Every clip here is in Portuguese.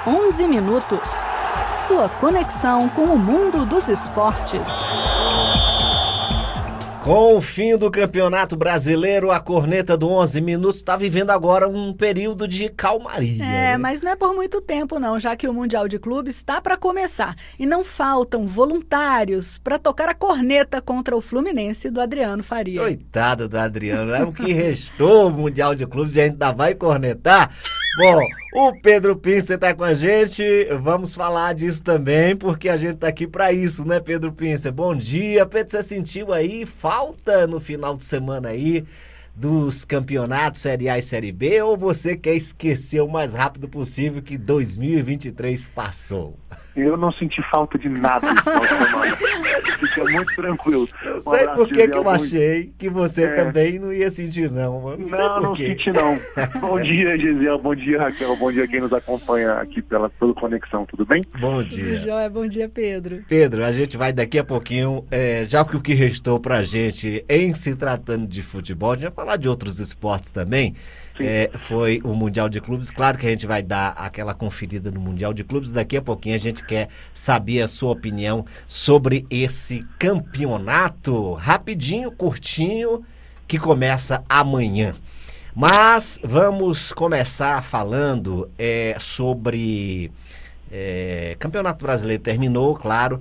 11 minutos. Sua conexão com o mundo dos esportes. Com o fim do Campeonato Brasileiro, a corneta do 11 Minutos está vivendo agora um período de calmaria. Né? Mas não é por muito tempo não, já que o Mundial de Clubes está para começar. E não faltam voluntários para tocar a corneta contra o Fluminense do Adriano Faria. Coitado do Adriano, é o que restou o Mundial de Clubes e ainda vai cornetar. Bom, o Pedro Pincer está com a gente, vamos falar disso também, porque a gente está aqui para isso, né, Pedro Pincer? Bom dia, Pedro, você sentiu aí falta no final de semana aí dos campeonatos Série A e Série B, ou você quer esquecer o mais rápido possível que 2023 passou? Eu não senti falta de nada no final de semana. Fica muito tranquilo. Não sei por que eu achei que você também não ia sentir, não. Não senti, não. Bom dia, Gisele. Bom dia, Raquel. Bom dia quem nos acompanha aqui pela Conexão. Tudo bem? Bom dia. Joia, bom dia, Pedro. Pedro, a gente vai daqui a pouquinho, já que o que restou pra gente em se tratando de futebol, a gente vai falar de outros esportes também. Foi o Mundial de Clubes. Claro que a gente vai dar aquela conferida no Mundial de Clubes. Daqui a pouquinho a gente quer saber a sua opinião sobre esse campeonato rapidinho, curtinho, que começa amanhã. Mas vamos começar falando sobre... Campeonato Brasileiro terminou, claro,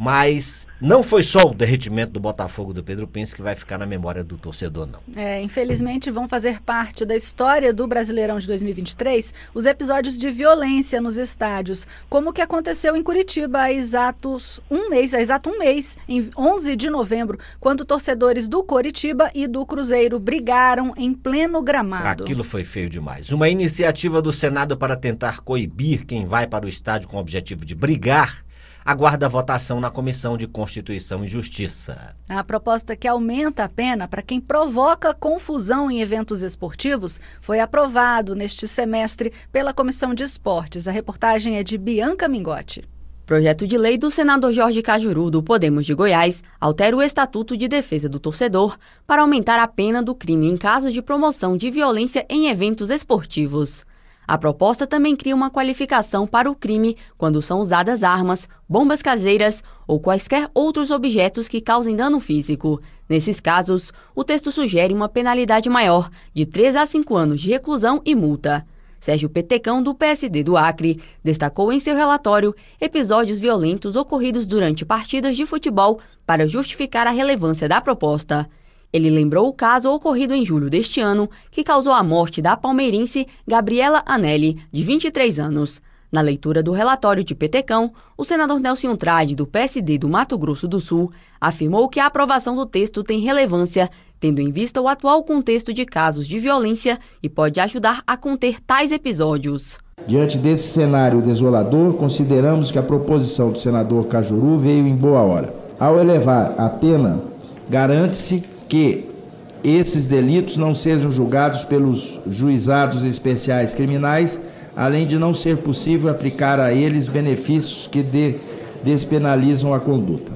mas não foi só o derretimento do Botafogo do Pedro Pincer que vai ficar na memória do torcedor, não. Infelizmente vão fazer parte da história do Brasileirão de 2023 os episódios de violência nos estádios, como o que aconteceu em Curitiba há exato um mês, em 11 de novembro, quando torcedores do Coritiba e do Cruzeiro brigaram em pleno gramado. Aquilo foi feio demais. Uma iniciativa do Senado para tentar coibir quem vai para o estádio com o objetivo de brigar aguarda a votação na Comissão de Constituição e Justiça. A proposta que aumenta a pena para quem provoca confusão em eventos esportivos foi aprovado neste semestre pela Comissão de Esportes. A reportagem é de Bianca Mingotti. Projeto de lei do senador Jorge Cajuru, do Podemos de Goiás, altera o Estatuto de Defesa do Torcedor para aumentar a pena do crime em casos de promoção de violência em eventos esportivos. A proposta também cria uma qualificação para o crime quando são usadas armas, bombas caseiras ou quaisquer outros objetos que causem dano físico. Nesses casos, o texto sugere uma penalidade maior, de 3 a 5 anos de reclusão e multa. Sérgio Petecão, do PSD do Acre, destacou em seu relatório episódios violentos ocorridos durante partidas de futebol para justificar a relevância da proposta. Ele lembrou o caso ocorrido em julho deste ano, que causou a morte da palmeirense Gabriela Anelli, de 23 anos. Na leitura do relatório de Petecão, o senador Nelson Trade, do PSD do Mato Grosso do Sul, afirmou que a aprovação do texto tem relevância, tendo em vista o atual contexto de casos de violência e pode ajudar a conter tais episódios. Diante desse cenário desolador, consideramos que a proposição do senador Cajuru veio em boa hora. Ao elevar a pena, garante-se que esses delitos não sejam julgados pelos juizados especiais criminais, além de não ser possível aplicar a eles benefícios que despenalizam a conduta.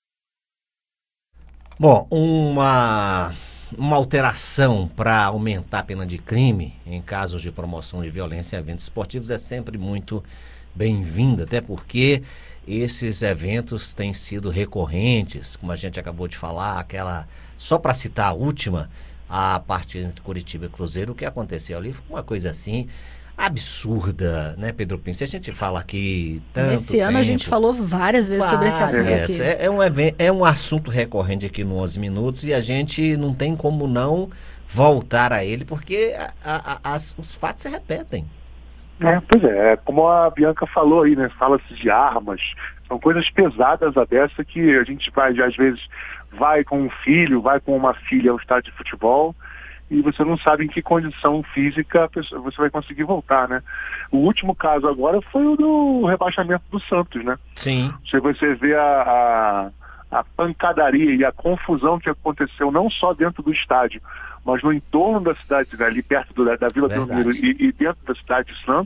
Bom, uma alteração para aumentar a pena de crime em casos de promoção de violência em eventos esportivos é sempre muito bem-vinda, até porque esses eventos têm sido recorrentes, como a gente acabou de falar, só para citar a última, a partida entre Curitiba e Cruzeiro, o que aconteceu ali foi uma coisa assim absurda, né, Pedro Pincer? A gente fala aqui tanto Esse ano tempo. A gente falou várias vezes sobre esse assunto aqui. É um assunto recorrente aqui no 11 Minutos e a gente não tem como não voltar a ele, porque os fatos se repetem. Pois é, como a Bianca falou aí, né? Fala-se de armas, são coisas pesadas a dessa que a gente vai, às vezes, vai com um filho, vai com uma filha ao estádio de futebol e você não sabe em que condição física você vai conseguir voltar, né? O último caso agora foi o do rebaixamento do Santos, né? Sim. Se você vê a pancadaria e a confusão que aconteceu não só dentro do estádio, mas no entorno da cidade, ali perto da Vila Belmiro e dentro da cidade de Santos,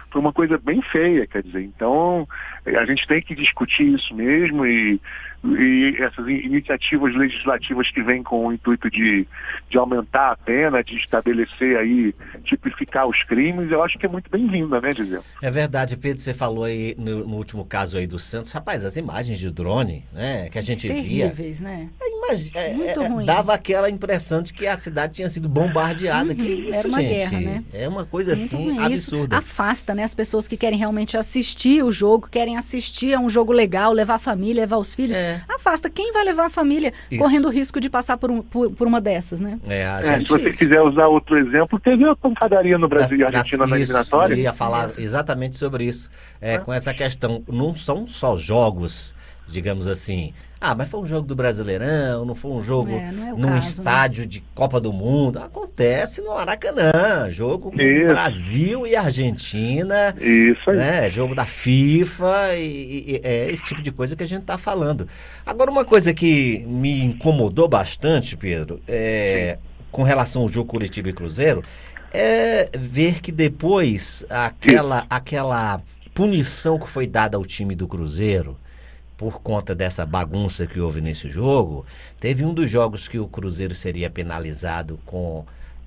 foi uma coisa bem feia, quer dizer, então a gente tem que discutir isso mesmo e essas iniciativas legislativas que vêm com o intuito de aumentar a pena, de estabelecer aí, tipificar os crimes, eu acho que é muito bem-vinda, né, Gisele? É verdade, Pedro, você falou aí no último caso aí do Santos, rapaz, as imagens de drone, né, que a gente via. Terríveis, né? Muito ruim. Dava aquela impressão de que a cidade tinha sido bombardeada. Que isso, era uma gente? guerra, né? É uma coisa Muito assim ruim. absurda. Isso afasta, né, as pessoas que querem realmente assistir o jogo, querem assistir a um jogo legal, levar a família, levar os filhos. Afasta. Quem vai levar a família correndo o risco de passar por uma dessas, né? Se você quiser usar outro exemplo, teve a pancadaria no Brasil e Argentina na eliminatória. Eu ia falar exatamente sobre isso. Com essa questão, não são só jogos, digamos assim. Mas foi um jogo do Brasileirão, não foi um jogo num estádio de Copa do Mundo. Acontece no Maracanã, jogo com Brasil e Argentina. Isso aí. Né? Jogo da FIFA e é esse tipo de coisa que a gente está falando. Agora, uma coisa que me incomodou bastante, Pedro, com relação ao jogo Curitiba e Cruzeiro, é ver que depois aquela punição que foi dada ao time do Cruzeiro, por conta dessa bagunça que houve nesse jogo, teve um dos jogos que o Cruzeiro seria penalizado com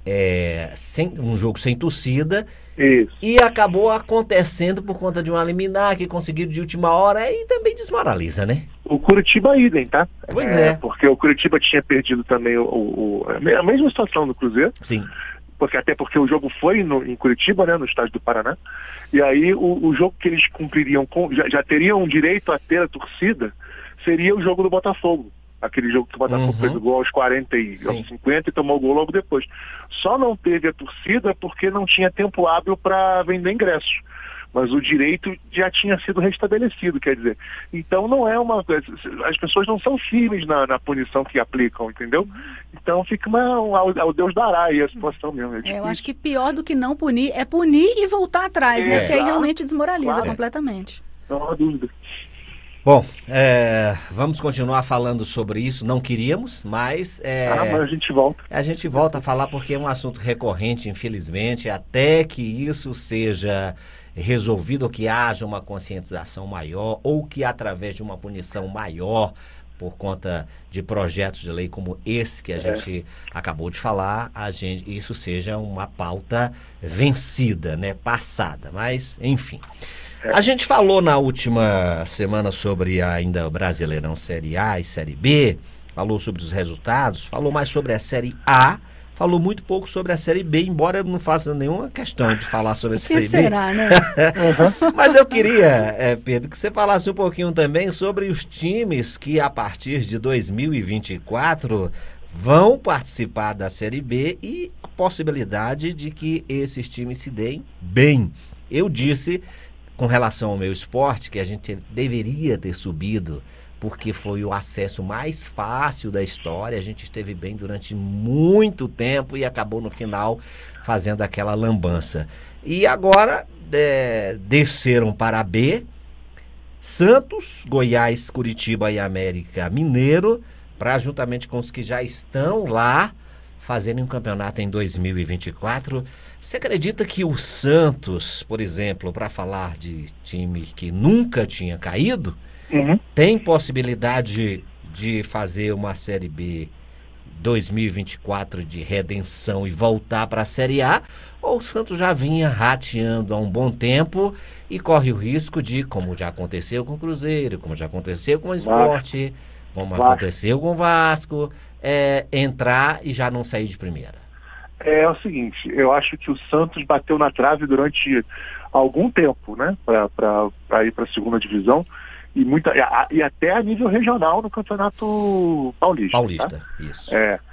um jogo sem torcida. Isso. E acabou acontecendo por conta de um liminar que conseguiu de última hora e também desmoraliza, né? O Curitiba idem, tá? Pois é. Porque o Curitiba tinha perdido também a mesma situação do Cruzeiro. Sim. Até porque o jogo foi em Curitiba, né, no estádio do Paraná, e aí o jogo que eles cumpririam, já teriam direito a ter a torcida, seria o jogo do Botafogo. Aquele jogo que o Botafogo fez o gol aos 40 e aos 50 e tomou o gol logo depois. Só não teve a torcida porque não tinha tempo hábil para vender ingressos. Mas o direito já tinha sido restabelecido, quer dizer. Então não é uma coisa. As pessoas não são firmes na punição que aplicam, entendeu? Então fica ao Deus dará aí a situação mesmo. Eu acho que pior do que não punir é punir e voltar atrás, né? Porque aí realmente desmoraliza completamente. Não há dúvida. Bom, vamos continuar falando sobre isso. Não queríamos, mas... mas a gente volta. A gente volta a falar porque é um assunto recorrente, infelizmente, até que isso seja resolvido, ou que haja uma conscientização maior, ou que através de uma punição maior, por conta de projetos de lei como esse que a gente acabou de falar, isso seja uma pauta vencida, né, passada. Mas, enfim... A gente falou na última semana sobre ainda o Brasileirão Série A e Série B, falou sobre os resultados, falou mais sobre a Série A, falou muito pouco sobre a Série B, embora eu não faça nenhuma questão de falar sobre a Série B. Será, né? Mas eu queria, Pedro, que você falasse um pouquinho também sobre os times que a partir de 2024 vão participar da Série B e a possibilidade de que esses times se deem bem. Eu disse... Com relação ao meu esporte, que a gente deveria ter subido, porque foi o acesso mais fácil da história, a gente esteve bem durante muito tempo e acabou no final fazendo aquela lambança. E agora desceram para a B, Santos, Goiás, Curitiba e América Mineiro, para juntamente com os que já estão lá, fazendo um campeonato em 2024. Você acredita que o Santos, por exemplo, para falar de time que nunca tinha caído, tem possibilidade de fazer uma Série B 2024 de redenção e voltar para a Série A? Ou o Santos já vinha rateando há um bom tempo e corre o risco de, como já aconteceu com o Cruzeiro, como já aconteceu com o Sport, como aconteceu com o Vasco, entrar e já não sair de primeira? É o seguinte, eu acho que o Santos bateu na trave durante algum tempo, né, para ir para a segunda divisão e até a nível regional no Campeonato Paulista. Tá? Isso.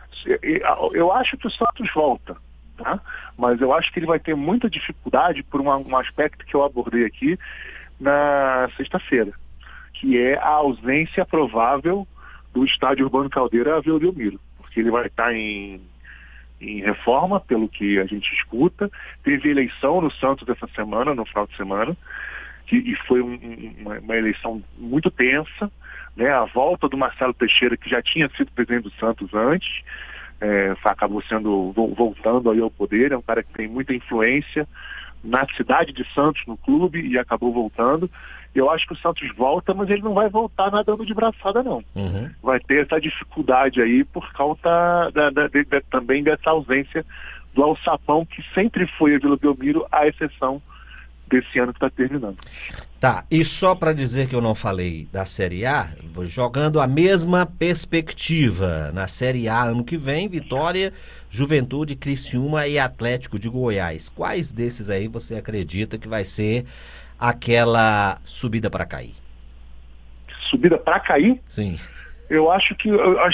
Eu acho que o Santos volta, tá? Mas eu acho que ele vai ter muita dificuldade por um aspecto que eu abordei aqui na sexta-feira, que é a ausência provável do Estádio Urbano Caldeira Vila Belmiro, porque ele vai estar em reforma, pelo que a gente escuta. Teve eleição no Santos essa semana, no final de semana, e foi uma eleição muito tensa, né? A volta do Marcelo Teixeira, que já tinha sido presidente do Santos antes, acabou voltando aí ao poder. É um cara que tem muita influência na cidade de Santos, no clube, e acabou voltando. Eu acho que o Santos volta, mas ele não vai voltar nadando de braçada, não. Uhum. Vai ter essa dificuldade aí por causa também dessa ausência do alçapão, que sempre foi a Vila Belmiro, à exceção desse ano que está terminando. Tá, e só para dizer que eu não falei da Série A, jogando a mesma perspectiva na Série A ano que vem, Vitória, Juventude, Criciúma e Atlético de Goiás. Quais desses aí você acredita que vai ser aquela subida para cair? Subida para cair? Sim. Eu acho que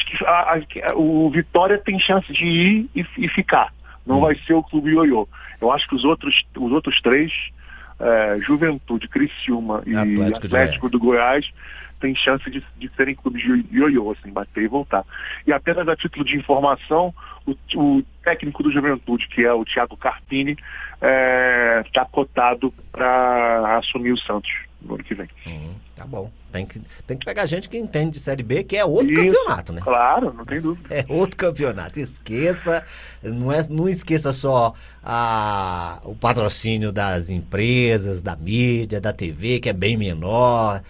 o Vitória tem chance de ir e ficar. Não vai ser o Clube Ioiô. Eu acho que os outros três, Juventude, Criciúma e Atlético do Goiás, tem chance de serem clubes de ioiô, assim, bater e voltar. E apenas a título de informação, o técnico do Juventude, que é o Thiago Carpini, está cotado para assumir o Santos no ano que vem. Tá bom. Tem que pegar gente que entende de Série B, que é outro campeonato, né? Claro, não tem dúvida. É outro campeonato. Esqueça, não esqueça só o patrocínio das empresas, da mídia, da TV, que é bem menor.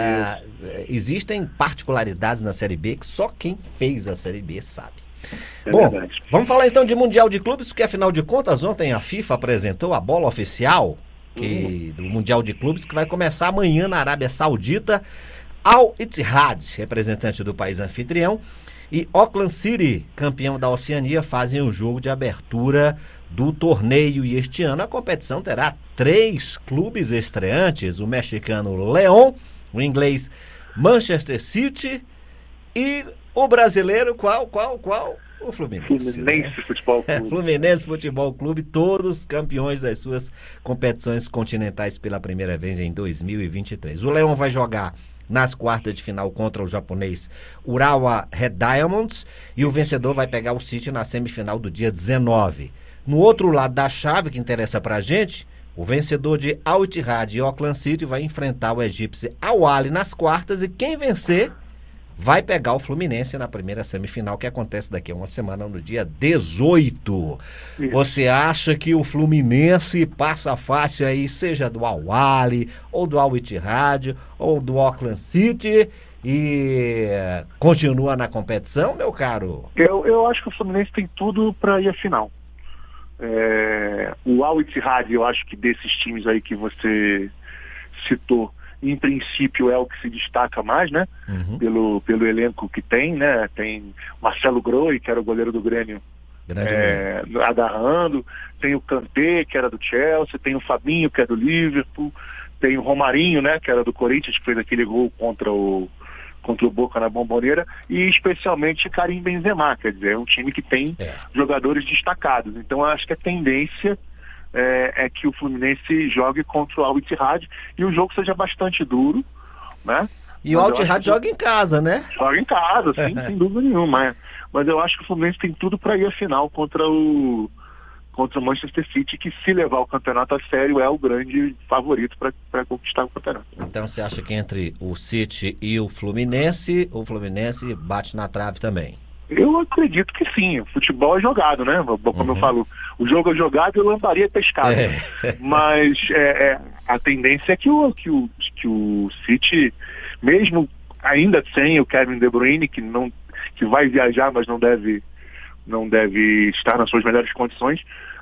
Existem particularidades na Série B que só quem fez a Série B sabe. Bom, verdade. Vamos falar então de Mundial de Clubes, porque afinal de contas ontem a FIFA apresentou a bola oficial do Mundial de Clubes, que vai começar amanhã na Arábia Saudita. Al Ittihad, representante do país anfitrião, e Auckland City, campeão da Oceania, fazem o jogo de abertura do torneio. E este ano a competição terá 3 clubes estreantes: o mexicano León, o inglês Manchester City e o brasileiro qual? O Fluminense. Fluminense Futebol Clube. Fluminense Futebol Clube, todos campeões das suas competições continentais pela primeira vez em 2023. O Leão vai jogar nas quartas de final contra o japonês Urawa Red Diamonds, e o vencedor vai pegar o City na semifinal do dia 19. No outro lado da chave, que interessa pra gente, o vencedor de Al Ittihad e Auckland City vai enfrentar o egípcio Al Ahly nas quartas, e quem vencer vai pegar o Fluminense na primeira semifinal, que acontece daqui a uma semana, no dia 18. Isso. Você acha que o Fluminense passa fácil aí, seja do Al Ahly, ou do Al Ittihad, ou do Auckland City, e continua na competição, meu caro? Eu acho que o Fluminense tem tudo para ir à final. O Al Ittihad, eu acho que desses times aí que você citou, em princípio é o que se destaca mais, né? Pelo elenco que tem, né? Tem Marcelo Groi, que era o goleiro do Grêmio, agarrando, tem o Kanté, que era do Chelsea, tem o Fabinho, que é do Liverpool, tem o Romarinho, né? Que era do Corinthians, que fez aquele gol contra o Boca na Bombonera, e especialmente Karim Benzema, quer dizer, é um time que tem jogadores destacados. Então eu acho que a tendência é que o Fluminense jogue contra o Al Ittihad e o jogo seja bastante duro, né? E o Al Ittihad joga em casa, né? Joga em casa, sim, sem dúvida nenhuma. Mas eu acho que o Fluminense tem tudo para ir à final contra o Manchester City, que, se levar o campeonato a sério, é o grande favorito para conquistar o campeonato. Então você acha que entre o City e o Fluminense bate na trave também? Eu acredito que sim. O futebol é jogado, né? Como eu falo, o jogo é jogado e o lambaria é pescado. Mas a tendência é que o City, mesmo ainda sem o Kevin De Bruyne, que vai viajar, mas não deve estar nas suas melhores condições,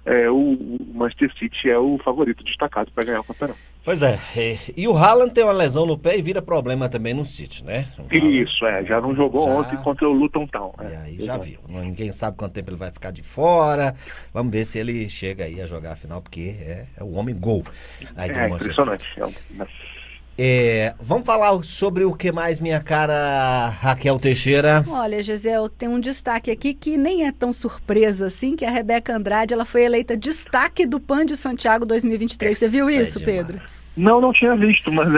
o Manchester City é o favorito destacado para ganhar o campeonato. Pois é, e o Haaland tem uma lesão no pé e vira problema também no City, né? Isso, já não jogou ontem contra o Luton Town. E aí já viu, ninguém sabe quanto tempo ele vai ficar de fora. Vamos ver se ele chega aí a jogar a final, porque é o homem gol aí do Manchester City. Impressionante. Vamos falar sobre o que mais, minha cara Raquel Teixeira? Olha, Gisele, tem um destaque aqui que nem é tão surpresa assim, que a Rebeca Andrade, ela foi eleita destaque do PAN de Santiago 2023. Você viu isso, Pedro? Não tinha visto, mas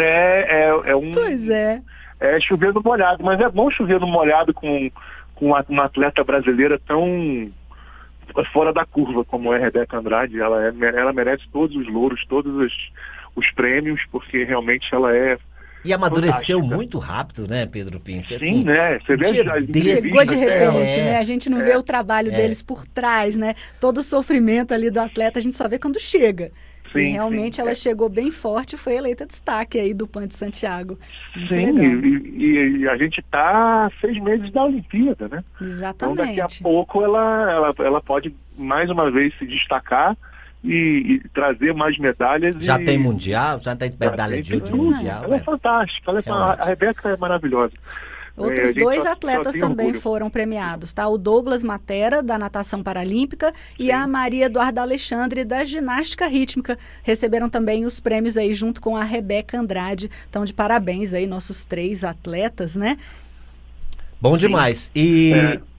Pois é. É chover no molhado, mas é bom chover no molhado com uma atleta brasileira tão fora da curva como é a Rebeca Andrade. Ela merece todos os louros, todos os prêmios, porque realmente ela é e amadureceu muito rápido, né, Pedro Pince? Assim, sim, né? Você vê chegou de repente, né? A gente não vê o trabalho deles por trás, né? Todo o sofrimento ali do atleta, a gente só vê quando chega. Sim, e realmente ela chegou bem forte e foi eleita destaque aí do PAN de Santiago. Muito sim, legal. E a gente está 6 meses da Olimpíada, né? Exatamente. Então daqui a pouco ela pode mais uma vez se destacar e trazer mais medalhas. Já tem mundial, já tem medalha de ouro de mundial. Ela é fantástica, a Rebeca é maravilhosa. Outros dois atletas tem também orgulho. foram premiados, tá? O Douglas Matera, da natação paralímpica, e a Maria Eduarda Alexandre, da ginástica rítmica, receberam também os prêmios aí junto com a Rebeca Andrade. Então, de parabéns aí, nossos 3 atletas, né? Bom demais. E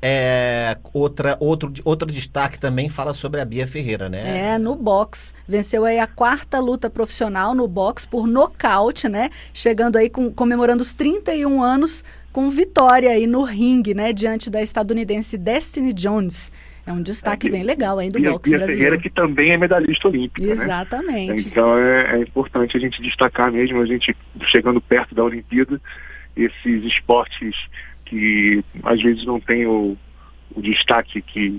outro destaque também fala sobre a Bia Ferreira, né? No boxe. Venceu aí a 4ª luta profissional no boxe por nocaute, né? Chegando aí comemorando os 31 anos com vitória aí no ringue, né? Diante da estadunidense Destiny Jones. É um destaque bem legal aí do boxe Bia brasileiro. Ferreira, que também é medalhista olímpica, Exatamente. né? Então é importante a gente destacar mesmo, a gente chegando perto da Olimpíada, esses esportes que às vezes não tem o destaque que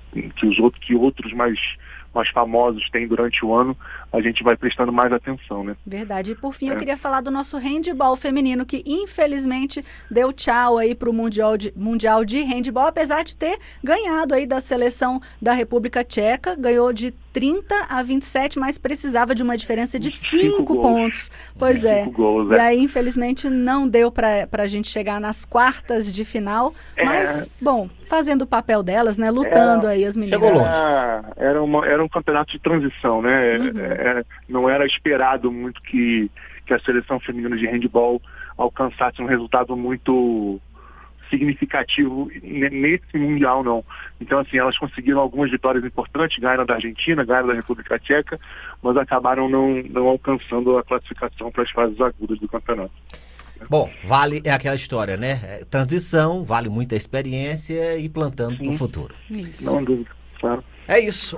outros mais famosos têm durante o ano, a gente vai prestando mais atenção, né? Verdade. E por fim, eu queria falar do nosso handebol feminino, que infelizmente deu tchau aí para o Mundial de Handebol, apesar de ter ganhado aí da seleção da República Tcheca, ganhou de 30-27, mas precisava de uma diferença de 5 pontos. Pois é. 5 gols, E aí, infelizmente, não deu para a gente chegar nas quartas de final, mas, bom, fazendo o papel delas, né? Lutando aí as meninas. Chegou longe. Era um campeonato de transição, né? Não era esperado muito que a seleção feminina de handebol alcançasse um resultado muito significativo nesse Mundial, não. Então, assim, elas conseguiram algumas vitórias importantes, ganharam da Argentina, ganharam da República Tcheca, mas acabaram não alcançando a classificação para as fases agudas do campeonato. Bom, é aquela história, né? Transição, vale muita experiência e plantando para o futuro. Isso. Não há dúvida, claro. É isso,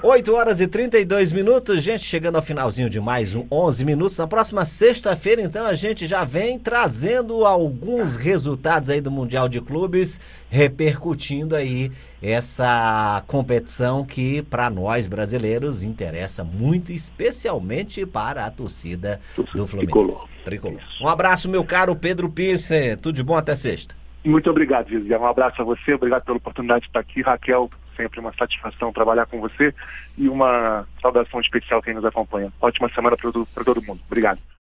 8h32, gente, chegando ao finalzinho de mais um 11 minutos. Na próxima sexta-feira, então, a gente já vem trazendo alguns resultados aí do Mundial de Clubes, repercutindo aí essa competição que para nós brasileiros interessa muito, especialmente para a torcida do Fluminense. Tricolor. Um abraço, meu caro Pedro Pisse, tudo de bom, até sexta. Muito obrigado, Gisele. Um abraço a você, obrigado pela oportunidade de estar aqui. Raquel, sempre uma satisfação trabalhar com você e uma saudação especial a quem nos acompanha. Ótima semana para todo mundo. Obrigado.